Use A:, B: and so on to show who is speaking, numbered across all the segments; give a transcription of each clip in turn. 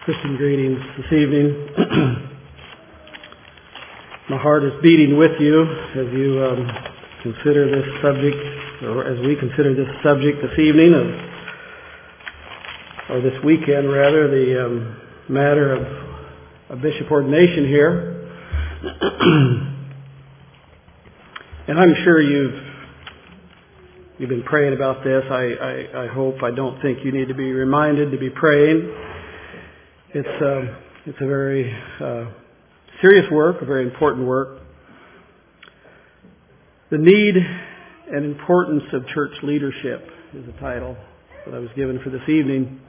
A: Christian greetings this evening. My heart is beating with you as you consider this subject, or as we consider this subject this evening, or this weekend rather, the matter of bishop ordination here. And I'm sure you've been praying about this. I hope. I don't think you need to be reminded to be praying. It's a very serious work, a very important work. The need and importance of church leadership is the title that I was given for this evening.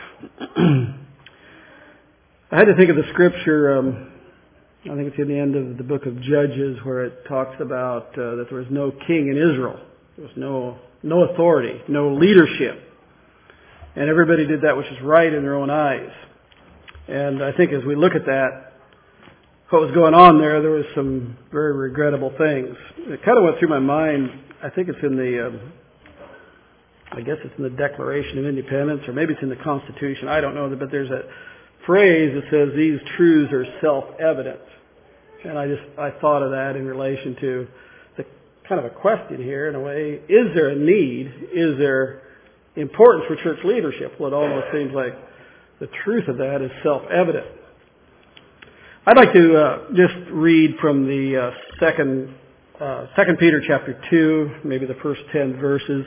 A: I had to think of the scripture, I think it's in the end of the book of Judges, where it talks about that there was no king in Israel. There was no authority, no leadership. And everybody did that which is right in their own eyes. And I think as we look at that, what was going on there was some very regrettable things. It kind of went through my mind. I think it's in I guess it's in the Declaration of Independence, or maybe it's in the Constitution. I don't know, but there's a phrase that says these truths are self-evident. And I thought of that in relation to the kind of a question here in a way. Is there a need? Is there importance for church leadership? Well, it almost seems like the truth of that is self-evident. I'd like to just read from the second Peter chapter 2, maybe the first 10 verses.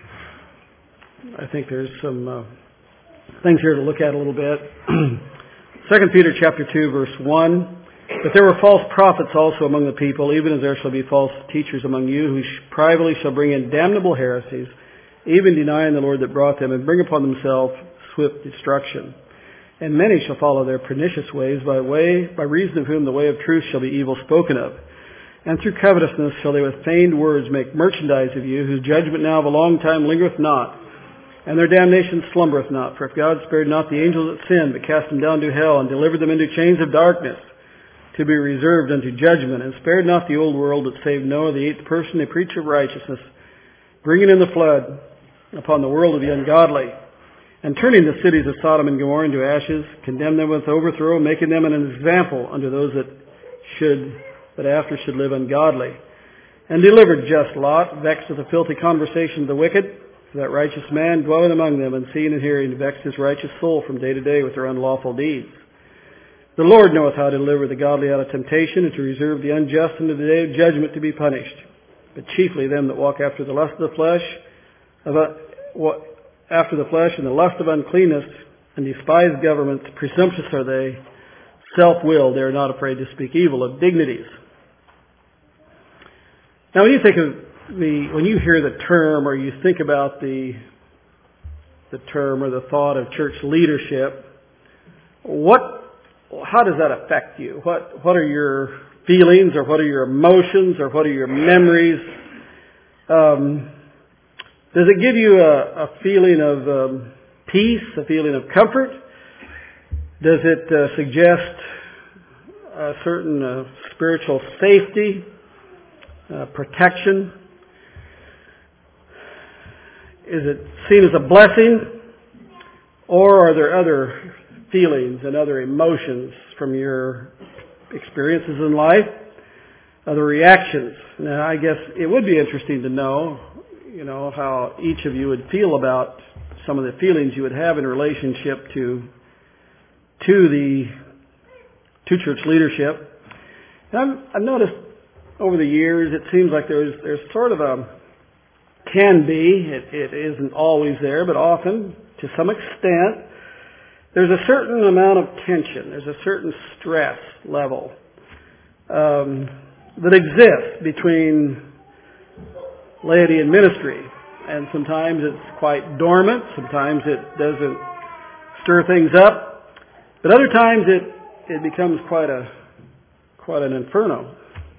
A: I think there's some things here to look at a little bit. 2 Peter chapter 2, verse 1. But there were false prophets also among the people, even as there shall be false teachers among you, who privately shall bring in damnable heresies, even denying the Lord that brought them, and bring upon themselves swift destruction. And many shall follow their pernicious ways, by reason of whom the way of truth shall be evil spoken of. And through covetousness shall they with feigned words make merchandise of you, whose judgment now of a long time lingereth not, and their damnation slumbereth not. For if God spared not the angels that sinned, but cast them down to hell, and delivered them into chains of darkness, to be reserved unto judgment, and spared not the old world that saved Noah, the eighth person, a preacher of righteousness, bringing in the flood upon the world of the ungodly, and turning the cities of Sodom and Gomorrah into ashes, condemned them with overthrow, making them an example unto those that after should live ungodly, and delivered just Lot, vexed with the filthy conversation of the wicked, for that righteous man dwelling among them, and seeing and hearing, vexed his righteous soul from day to day with their unlawful deeds. The Lord knoweth how to deliver the godly out of temptation, and to reserve the unjust unto the day of judgment to be punished. But chiefly them that walk after the lust of the flesh, and the lust of uncleanness, and despise government, presumptuous are they, self-willed, they are not afraid to speak evil of dignities. Now when you think of when you hear the term, or you think about the term or the thought of church leadership, how does that affect you? What are your feelings, or what are your emotions, or what are your memories? Does it give you a feeling of peace, a feeling of comfort? Does it suggest a certain spiritual safety, protection? Is it seen as a blessing? Or are there other feelings and other emotions from your experiences in life, other reactions? Now, I guess it would be interesting to know, how each of you would feel about some of the feelings you would have in relationship to church leadership. And I've noticed over the years, it seems like there's sort of it isn't always there, but often, to some extent, there's a certain amount of tension, there's a certain stress level that exists between laity and ministry. And sometimes it's quite dormant, sometimes it doesn't stir things up, but other times it becomes quite an inferno.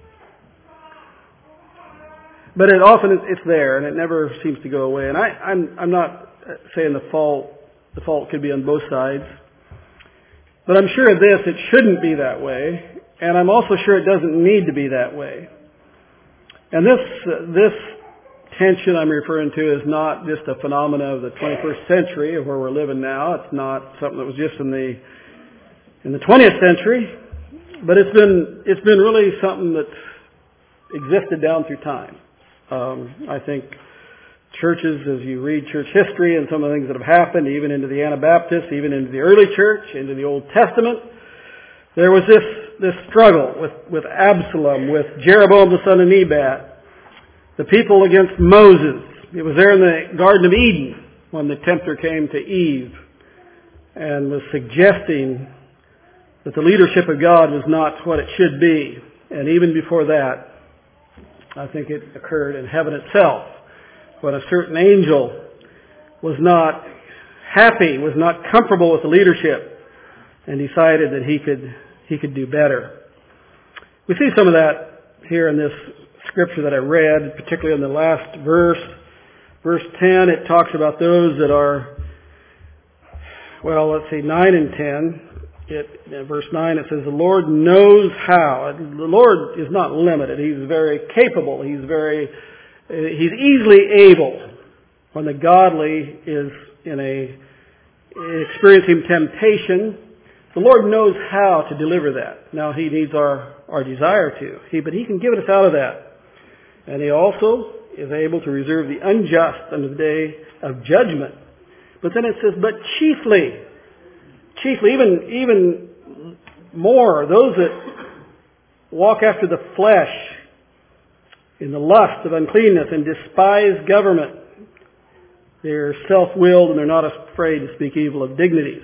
A: But it's there, and it never seems to go away. And I'm not saying the fault could be on both sides, but I'm sure of this, it shouldn't be that way, and I'm also sure it doesn't need to be that way. And this tension I'm referring to is not just a phenomena of the 21st century, of where we're living now. It's not something that was just in the in the 20th century, but it's been really something that's existed down through time. I think churches, as you read church history and some of the things that have happened, even into the Anabaptists, even into the early church, into the Old Testament, there was this struggle with Absalom, with Jeroboam the son of Nebat, the people against Moses. It was there in the Garden of Eden when the tempter came to Eve and was suggesting that the leadership of God was not what it should be. And even before that, I think it occurred in heaven itself, when a certain angel was not happy, was not comfortable with the leadership, and decided that he could do better. We see some of that here in this scripture that I read, particularly in the last verse. Verse 10, it talks about those that are, 9 and 10. In verse 9 it says, the Lord knows how. The Lord is not limited. He's very capable. He's easily able when the godly is experiencing temptation. The Lord knows how to deliver that. Now He needs our desire to. But He can give us out of that. And He also is able to reserve the unjust unto the day of judgment. But then it says, but chiefly, even more, those that walk after the flesh in the lust of uncleanness and despise government. They're self-willed and they're not afraid to speak evil of dignities.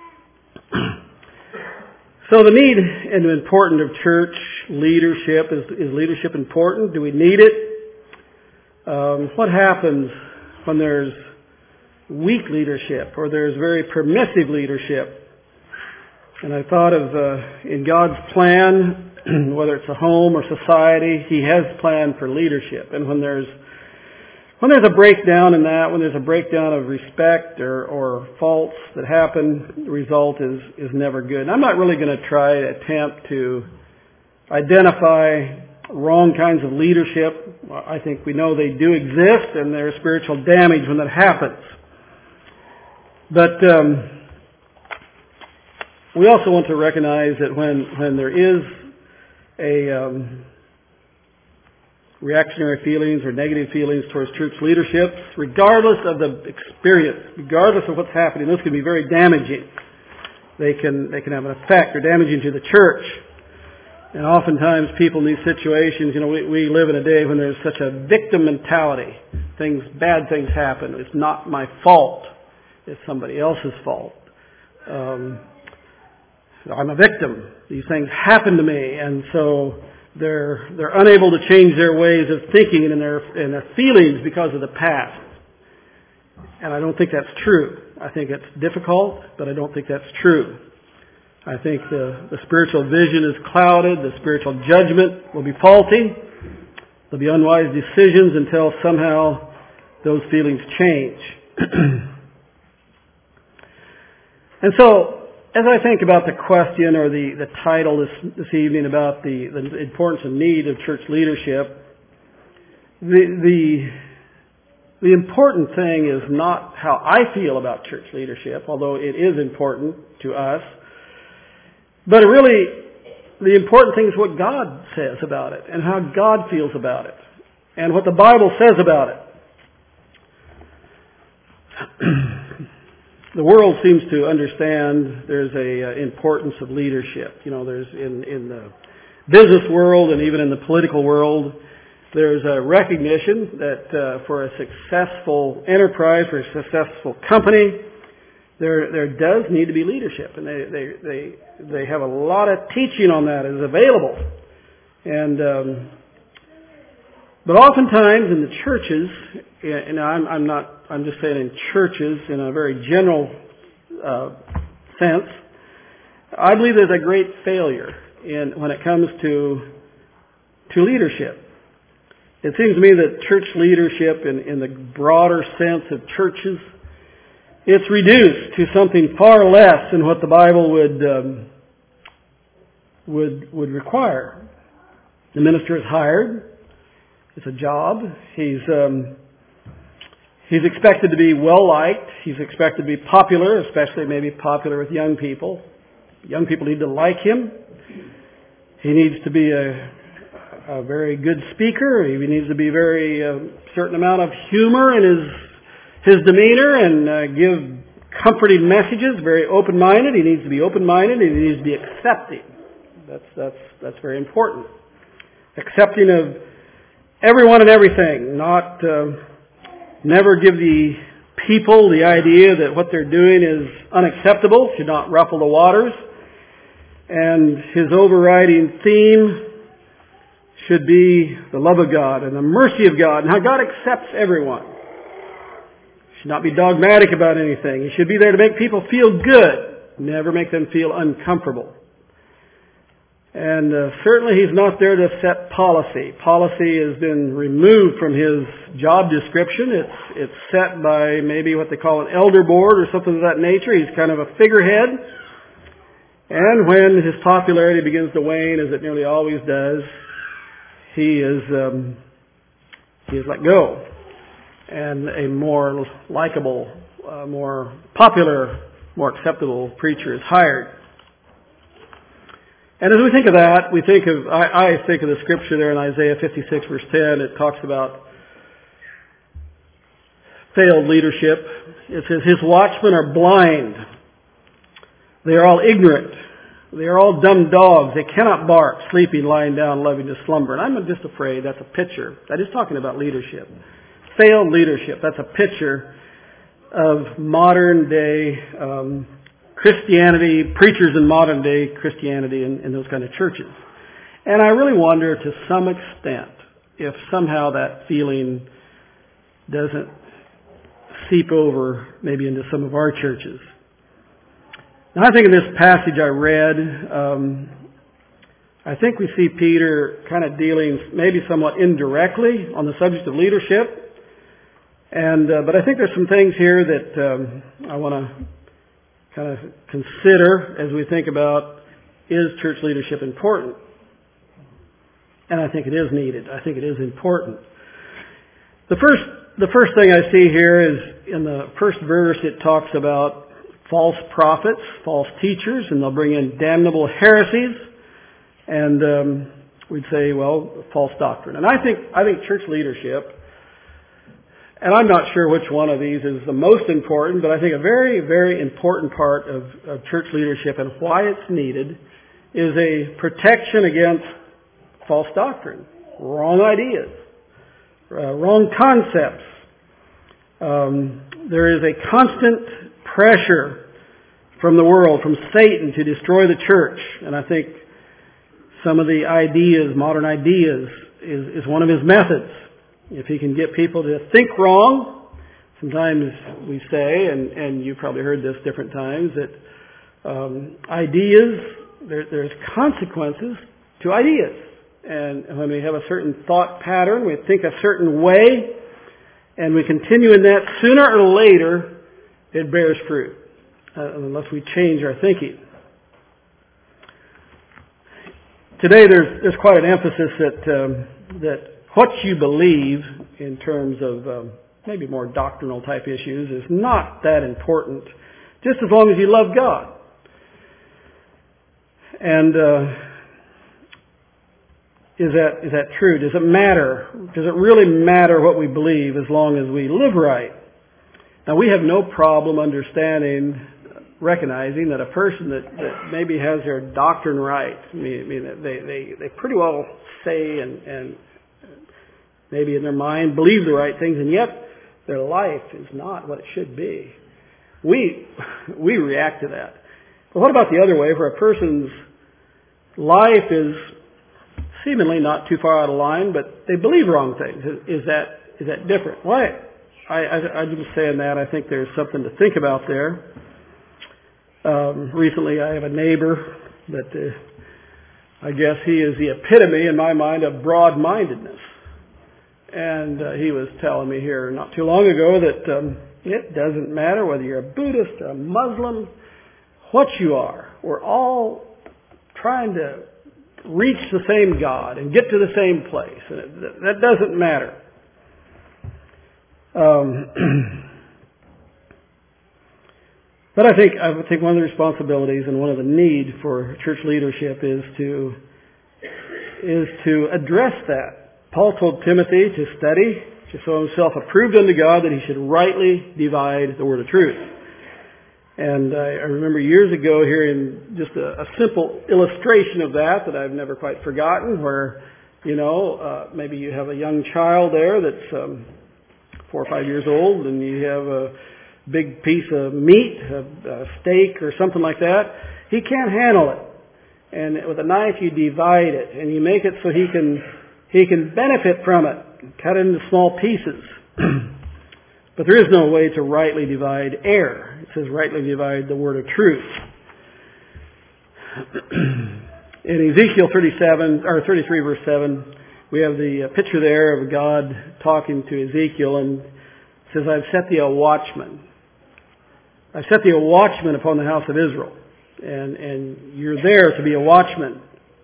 A: So the need and the importance of church leadership, is leadership important? Do we need it? What happens when there's weak leadership or there's very permissive leadership? And I thought of, in God's plan, whether it's a home or society, He has planned for leadership. And when there's a breakdown in that, when there's a breakdown of respect or faults that happen, the result is never good. And I'm not really going to try to attempt to identify wrong kinds of leadership. I think we know they do exist, and there's spiritual damage when that happens. But we also want to recognize that when there is a reactionary feelings or negative feelings towards church leadership, regardless of the experience, regardless of what's happening, those can be very damaging. They can have an effect or damaging to the church. And oftentimes people in these situations, we live in a day when there's such a victim mentality. Bad things happen. It's not my fault. It's somebody else's fault. I'm a victim. These things happen to me, and so they're unable to change their ways of thinking and their feelings because of the past. And I don't think that's true. I think it's difficult, but I don't think that's true. I think the spiritual vision is clouded. The spiritual judgment will be faulty. There'll be unwise decisions until somehow those feelings change. And so, as I think about the question or the title this evening about the importance and need of church leadership, the important thing is not how I feel about church leadership, although it is important to us, but really the important thing is what God says about it and how God feels about it and what the Bible says about it. The world seems to understand there's a importance of leadership. There's in the business world and even in the political world, there's a recognition that for a successful enterprise, for a successful company, there does need to be leadership, and they have a lot of teaching on that is available. And but oftentimes in the churches, and I'm just saying in churches in a very general sense, I believe there's a great failure when it comes to leadership. It seems to me that church leadership in the broader sense of churches, it's reduced to something far less than what the Bible would require. The minister is hired. It's a job. He's expected to be well liked. He's expected to be popular, especially maybe popular with young people. Young people need to like him. He needs to be a very good speaker. He needs to be very certain amount of humor in his demeanor and give comforting messages. Very open-minded. He needs to be open-minded. And he needs to be accepting. That's very important. Accepting of everyone and everything. Not never give the people the idea that what they're doing is unacceptable. Should not ruffle the waters. And his overriding theme should be the love of God and the mercy of God and how God accepts everyone. Should not be dogmatic about anything. He should be there to make people feel good, never make them feel uncomfortable. And certainly he's not there to set policy. Policy has been removed from his job description. It's set by maybe what they call an elder board or something of that nature. He's kind of a figurehead. And when his popularity begins to wane, as it nearly always does, he is let go. And a more likable, more popular, more acceptable preacher is hired. And as we think of that, I think of the scripture there in Isaiah 56 verse 10. It talks about failed leadership. It says, his watchmen are blind. They are all ignorant. They are all dumb dogs. They cannot bark, sleeping, lying down, loving to slumber. And I'm just afraid that's a picture. That is talking about leadership. Failed leadership. That's a picture of modern day Christianity, preachers in modern day Christianity in those kind of churches. And I really wonder to some extent if somehow that feeling doesn't seep over maybe into some of our churches. Now I think in this passage I read, I think we see Peter kind of dealing maybe somewhat indirectly on the subject of leadership. But I think there's some things here that I want to kind of consider as we think about, is church leadership important? And I think it is needed. I think it is important. The first thing I see here is in the first verse it talks about false prophets, false teachers, and they'll bring in damnable heresies. And we'd say, well, false doctrine. And I think church leadership, and I'm not sure which one of these is the most important, but I think a very, very important part of church leadership and why it's needed is a protection against false doctrine, wrong ideas, wrong concepts. There is a constant pressure from the world, from Satan, to destroy the church. And I think some of the ideas, modern ideas, is one of his methods. If he can get people to think wrong, sometimes we say, and you've probably heard this different times, that ideas, there's consequences to ideas. And when we have a certain thought pattern, we think a certain way, and we continue in that, sooner or later, it bears fruit, unless we change our thinking. Today there's quite an emphasis that what you believe in terms of maybe more doctrinal type issues is not that important, just as long as you love God. And is that true? Does it matter? Does it really matter what we believe as long as we live right? Now we have no problem recognizing that a person that maybe has their doctrine right, I mean they pretty well say and maybe in their mind believe the right things, and yet their life is not what it should be. We react to that. But what about the other way, where a person's life is seemingly not too far out of line, but they believe wrong things? Is that different? Why? I'm just saying that. I think there's something to think about there. Recently I have a neighbor that I guess he is the epitome in my mind of broad-mindedness. And he was telling me here not too long ago that it doesn't matter whether you're a Buddhist or a Muslim, what you are. We're all trying to reach the same God and get to the same place. And that doesn't matter. But I think one of the responsibilities and one of the need for church leadership is to address that. Paul told Timothy to study, to show himself approved unto God, that he should rightly divide the word of truth. And I remember years ago hearing just a simple illustration of that I've never quite forgotten, where, maybe you have a young child there that's 4 or 5 years old, and you have a big piece of meat, a steak or something like that. He can't handle it. And with a knife you divide it, and you make it so he can benefit from it, cut it into small pieces. But there is no way to rightly divide error. It says rightly divide the word of truth. In Ezekiel 33 verse 7, we have the picture there of God talking to Ezekiel, and it says, I've set thee a watchman. I've set thee a watchman upon the house of Israel. And you're there to be a watchman.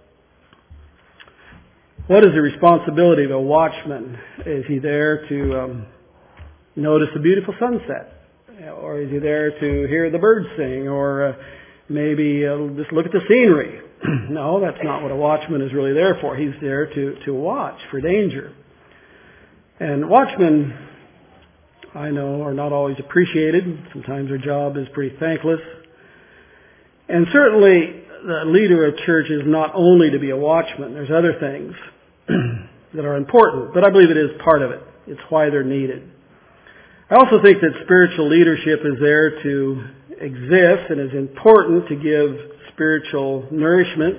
A: What is the responsibility of a watchman? Is he there to notice a beautiful sunset? Or is he there to hear the birds sing? Or maybe just look at the scenery? No, that's not what a watchman is really there for. He's there to watch for danger. And watchmen, I know, are not always appreciated. Sometimes their job is pretty thankless. And certainly the leader of church is not only to be a watchman. There's other things that are important, but I believe it is part of it. It's why they're needed. I also think that spiritual leadership is there to exist and is important to give spiritual nourishment.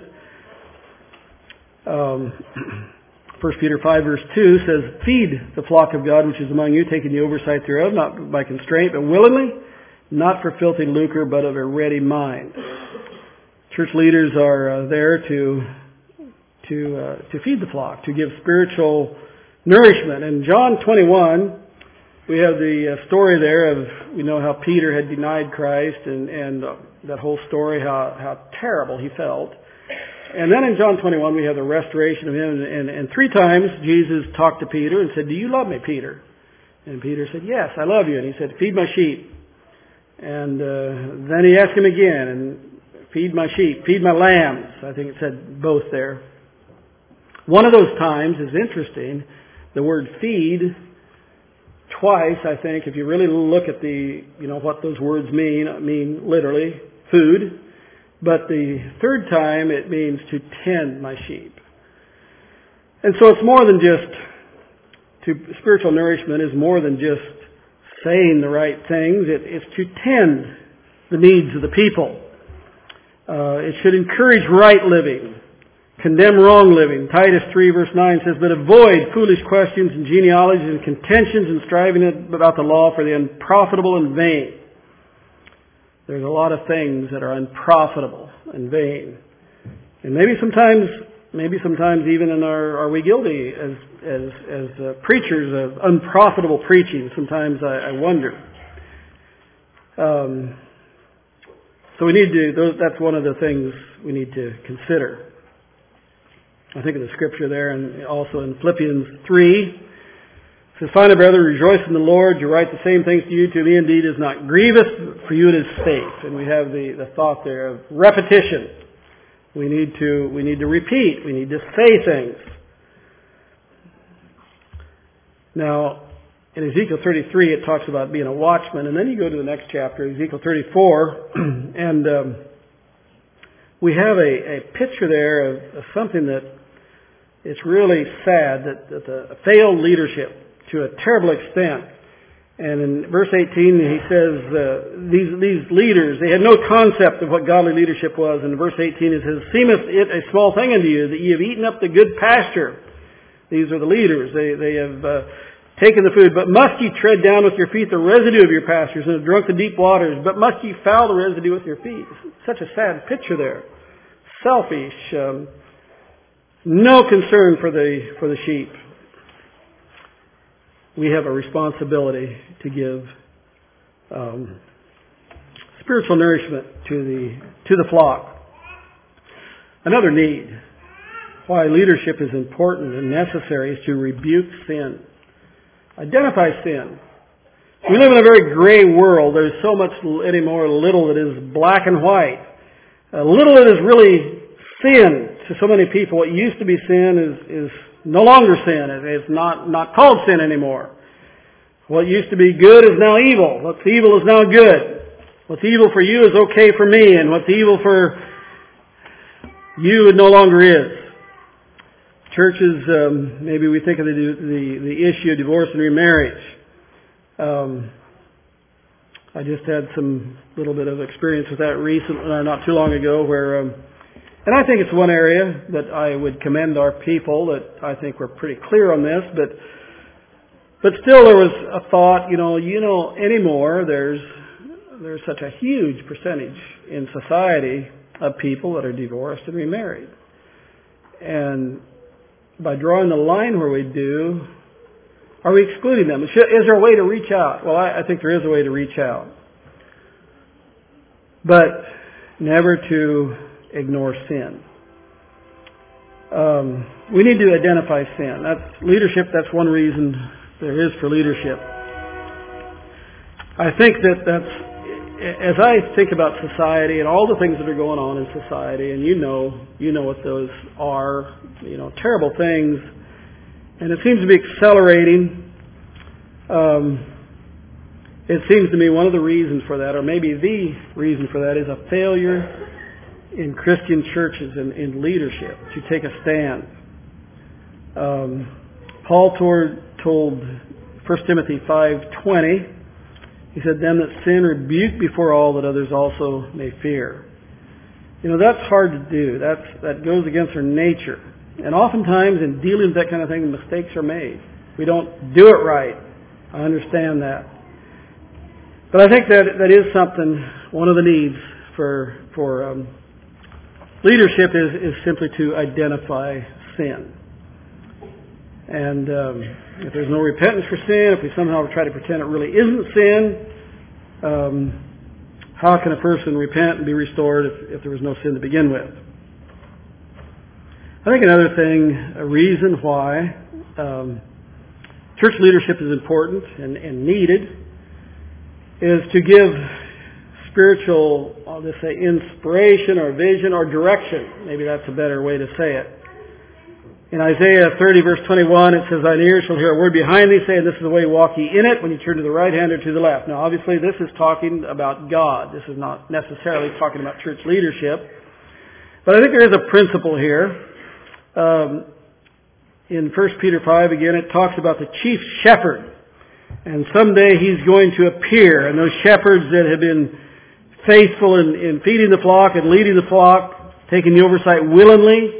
A: 1 Peter 5 verse 2 says, feed the flock of God which is among you, taking the oversight thereof, not by constraint, but willingly, not for filthy lucre, but of a ready mind. Church leaders are there to feed the flock, to give spiritual nourishment. In John 21, we have the story there of, we know how Peter had denied Christ, and that whole story, how terrible he felt. And then in John 21, we have the restoration of him, and 3 times Jesus talked to Peter and said, do you love me, Peter? And Peter said, yes, I love you. And he said, feed my sheep. And then he asked him again, and feed my sheep, feed my lambs. I think it said both there. One of those times is interesting. The word feed, twice, I think, if you really look at what those words mean literally, food. But the third time it means to tend my sheep. And so it's more than just, spiritual nourishment is more than just saying the right things. It's to tend the needs of the people. It should encourage right living, condemn wrong living. Titus 3 verse 9 says, but avoid foolish questions and genealogies and contentions and striving about the law, for the unprofitable and vain. There's a lot of things that are unprofitable and vain. And maybe sometimes even are we guilty as preachers of unprofitable preaching. Sometimes I wonder. So we need to, that's one of the things we need to consider. I think in the scripture there, and also in Philippians 3, it says, finally, brother, rejoice in the Lord. You write the same things to you. To me, indeed, is not grievous. For you, it is safe. And we have the thought there of repetition. We need to repeat. We need to say things. Now, in Ezekiel 33, it talks about being a watchman. And then you go to the next chapter, Ezekiel 34, and we have a picture there of something that it's really sad, that the failed leadership to a terrible extent. And in verse 18, he says, these leaders, they had no concept of what godly leadership was. And in verse 18, it says, seemeth it a small thing unto you that ye have eaten up the good pasture. These are the leaders. They have taken the food. But must ye tread down with your feet the residue of your pastures, and have drunk the deep waters? But must ye foul the residue with your feet? Such a sad picture there. Selfish. No concern for the sheep. We have a responsibility to give spiritual nourishment to the flock. Another need, why leadership is important and necessary, is to rebuke sin. Identify sin. We live in a very gray world. There's so much anymore little that is black and white. Little that is really sin to so many people. What used to be sin is no longer sin. It's not called sin anymore. What used to be good is now evil. What's evil is now good. What's evil for you is okay for me, and what's evil for you it no longer is. Churches, maybe we think of the issue of divorce and remarriage. I just had some little bit of experience with that recently, not too long ago, where, and I think it's one area that I would commend our people, that I think we're pretty clear on this, but still there was a thought, anymore there's such a huge percentage in society of people that are divorced and remarried. And by drawing the line where we do, are we excluding them? Is there a way to reach out? Well, I think there is a way to reach out. But never to ignore sin. We need to identify sin. That's leadership. That's one reason there is for leadership. I think that's, as I think about society and all the things that are going on in society, and you know what those are, terrible things, and it seems to be accelerating. It seems to me one of the reasons for that, or maybe the reason for that, is a failure in Christian churches and in leadership to take a stand. Paul told 1 Timothy 5:20, he said, "Them that sin rebuke before all, that others also may fear." That's hard to do. That goes against our nature. And oftentimes in dealing with that kind of thing, mistakes are made. We don't do it right. I understand that. But I think that is something, one of the needs for leadership is simply to identify sin. And if there's no repentance for sin, if we somehow try to pretend it really isn't sin, how can a person repent and be restored if there was no sin to begin with? I think another thing, a reason why church leadership is important and needed is to give spiritual, I'll just say, inspiration or vision or direction. Maybe that's a better way to say it. In Isaiah 30 verse 21, it says, "Thine ears shall hear a word behind thee saying, This is the way, walk ye in it, when you turn to the right hand or to the left." Now obviously this is talking about God. This is not necessarily talking about church leadership. But I think there is a principle here. In 1 Peter 5 again, it talks about the chief shepherd. And someday he's going to appear. And those shepherds that have been faithful in feeding the flock and leading the flock, taking the oversight willingly,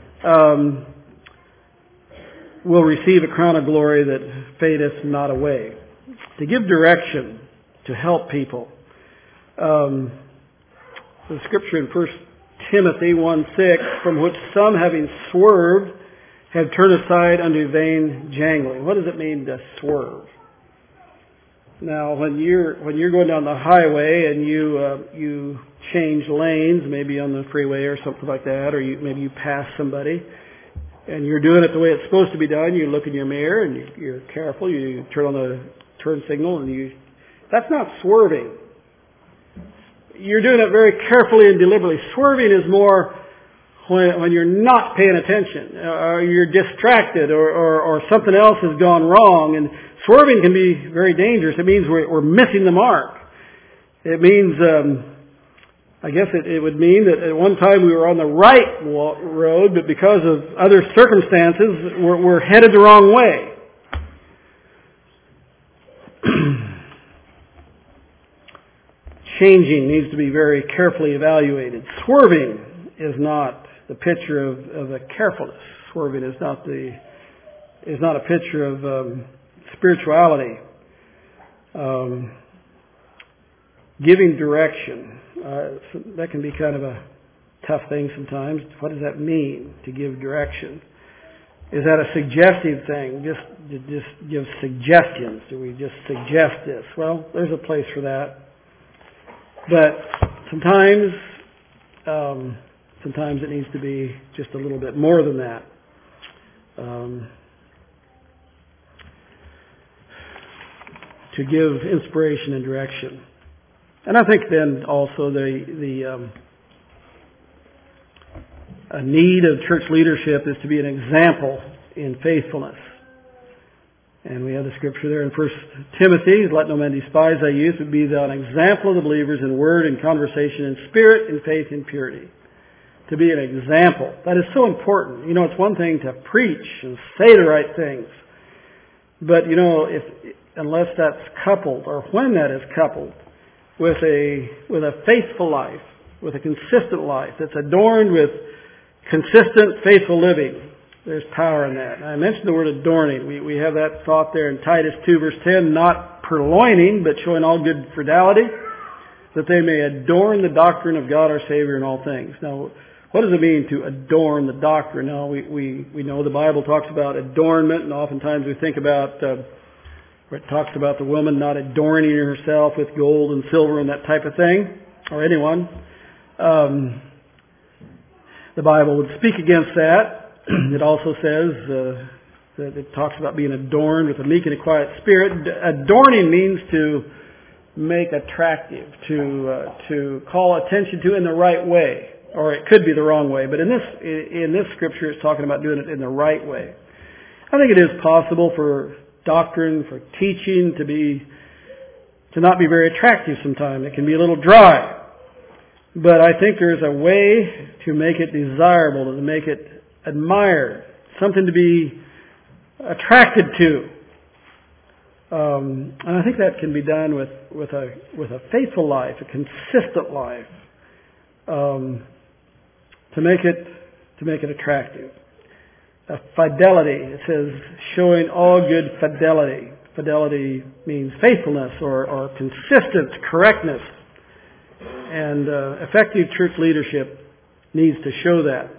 A: will receive a crown of glory that fadeth not away. To give direction, to help people. The scripture in 1 Timothy 1:6, "From which some having swerved have turned aside unto vain jangling." What does it mean to swerve? Now, when you're going down the highway and you change lanes, maybe on the freeway or something like that, or maybe you pass somebody, and you're doing it the way it's supposed to be done. You look in your mirror and you're careful. You turn on the turn signal, and that's not swerving. You're doing it very carefully and deliberately. Swerving is more when you're not paying attention, or you're distracted, or something else has gone wrong. And swerving can be very dangerous. It means we're missing the mark. It means, I guess it would mean that at one time we were on the right road, but because of other circumstances, we're headed the wrong way. Changing needs to be very carefully evaluated. Swerving is not the picture of a carefulness. Swerving is not a picture of spirituality. Giving direction. That can be kind of a tough thing sometimes. What does that mean, to give direction? Is that a suggestive thing? Just give suggestions? Do we just suggest this? Well, there's a place for that. But sometimes it needs to be just a little bit more than that. to give inspiration and direction. And I think then also the a need of church leadership is to be an example in faithfulness. And we have the scripture there in 1 Timothy, let no man despise thy youth, but be thou an example of the believers in word and conversation, in spirit, in faith, in purity. To be an example. That is so important. You know, it's one thing to preach and say the right things. But, you know, unless that's coupled, or when that is coupled, with a faithful life, with a consistent life that's adorned with consistent, faithful living, there's power in that. And I mentioned the word adorning. We have that thought there in Titus 2 verse 10, not purloining, but showing all good fidelity, that they may adorn the doctrine of God our Savior in all things. Now, what does it mean to adorn the doctrine? Now, we know the Bible talks about adornment, and oftentimes we think about where it talks about the woman not adorning herself with gold and silver and that type of thing, or anyone. The Bible would speak against that. It also says that it talks about being adorned with a meek and a quiet spirit. Adorning means to make attractive, to call attention to in the right way, or it could be the wrong way. But in this scripture, it's talking about doing it in the right way. I think it is possible for doctrine, for teaching to not be very attractive sometimes. It can be a little dry. But I think there's a way to make it desirable, to make it admired, something to be attracted to. And I think that can be done with a faithful life, a consistent life, to make it attractive. Fidelity, it says showing all good fidelity. Fidelity means faithfulness or consistent correctness. And effective church leadership needs to show that.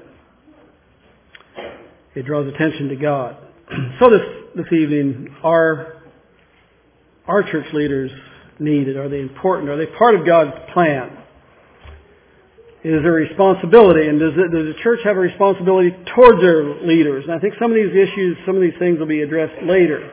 A: It draws attention to God. So this evening, are church leaders needed? Are they important? Are they part of God's plan? Is there a responsibility? And does the church have a responsibility towards their leaders? And I think some of these issues, some of these things will be addressed later.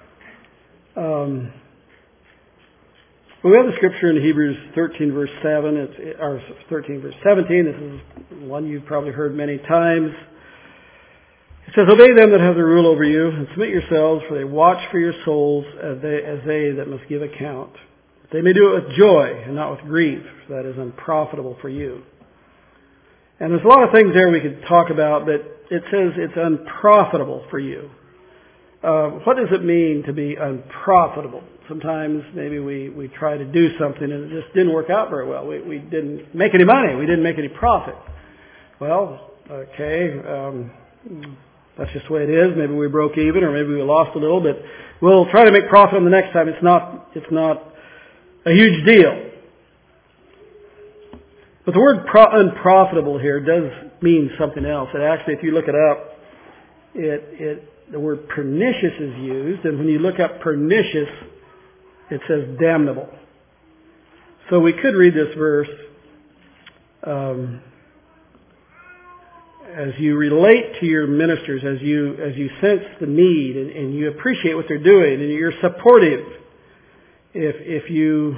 A: We have the scripture in Hebrews 13 verse 7, or 13 verse 17. This is one you've probably heard many times. It says, obey them that have the rule over you, and submit yourselves, for they watch for your souls as they that must give account. They may do it with joy and not with grief, for that is unprofitable for you. And there's a lot of things there we could talk about, but it says it's unprofitable for you. What does it mean to be unprofitable? Sometimes maybe we try to do something and it just didn't work out very well. We didn't make any money. We didn't make any profit. Well, okay, that's just the way it is. Maybe we broke even, or maybe we lost a little, but we'll try to make profit on the next time. It's not a huge deal. But the word unprofitable here does mean something else. And actually, if you look it up, the word pernicious is used, and when you look up pernicious, it says damnable. So we could read this verse as you relate to your ministers, as you sense the need and you appreciate what they're doing and you're supportive. If you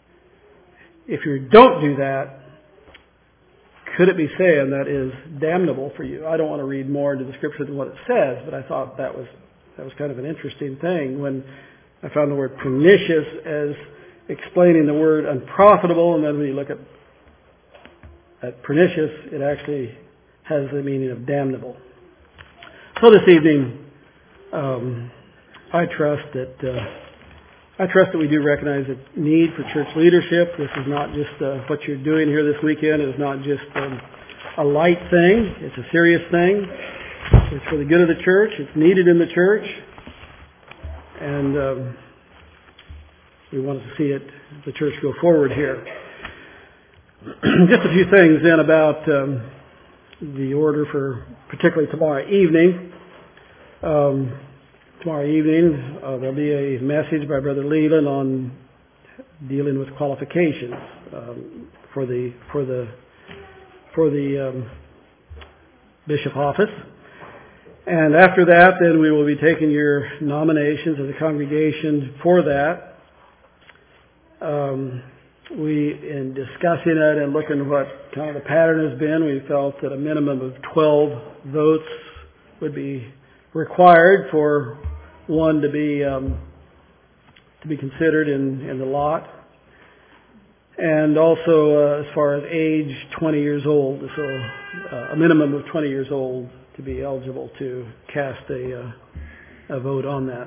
A: don't do that, could it be saying that is damnable for you? I don't want to read more into the scripture than what it says, but I thought that was kind of an interesting thing when I found the word pernicious as explaining the word unprofitable, and then when you look at pernicious, it actually has the meaning of damnable. So this evening, I trust that we do recognize the need for church leadership. This is not just what you're doing here this weekend. It is not just a light thing. It's a serious thing. It's for the good of the church. It's needed in the church. And we want to see the church go forward here. Just a few things then about the order for particularly tomorrow evening. Tomorrow evening, there'll be a message by Brother Leland on dealing with qualifications for the bishop office. And after that, then we will be taking your nominations as a congregation for that. In discussing it and looking at what kind of the pattern has been, we felt that a minimum of 12 votes would be required for one to be considered in the lot. And also, as far as age, 20 years old, so a minimum of 20 years old to be eligible to cast a vote on that.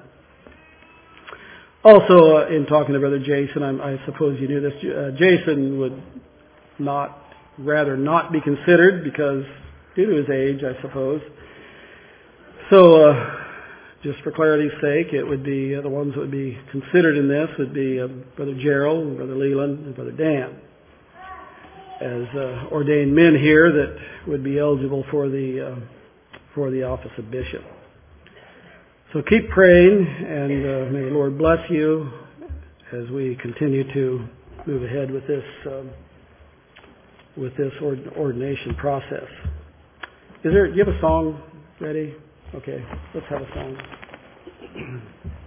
A: Also, in talking to Brother Jason, I suppose you knew this, Jason would rather not be considered because due to his age, I suppose. So, just for clarity's sake, it would be the ones that would be considered in this would be Brother Gerald, and Brother Leland, and Brother Dan, as ordained men here that would be eligible for the office of bishop. So keep praying, and may the Lord bless you as we continue to move ahead with this ordination process. Do you have a song ready? Okay, let's have a song.